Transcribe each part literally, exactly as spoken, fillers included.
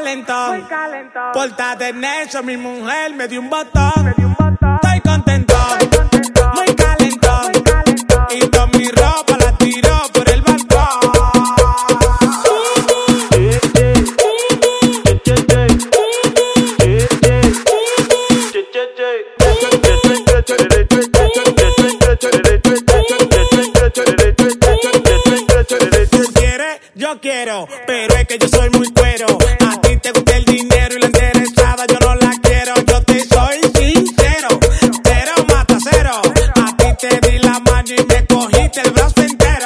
calentón. Pórtate necio, mi mujer me dio un botón. Estoy contento, muy calentón. Y toda mi ropa la tiró por el balcón. Tú quieres, yo quiero, pero es que yo soy muy cuero. A ti te gusta el dinero y la interesada yo no la quiero. Yo te soy sincero, cero mata cero. A ti te di la mano y me cogiste el brazo entero.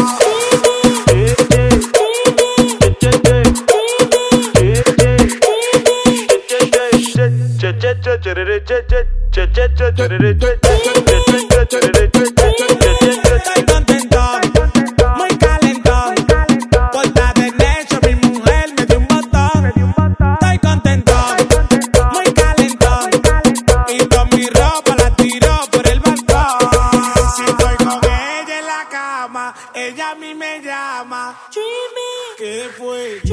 Estoy contento, muy calentón. Pórtate necio, mi mujer me dio un botón. Estoy contento, muy calentón. Y toda mi ropa la tiró por el balcón. Si estoy con ella en la cama, ella a mí me llama. ¿Qué fue?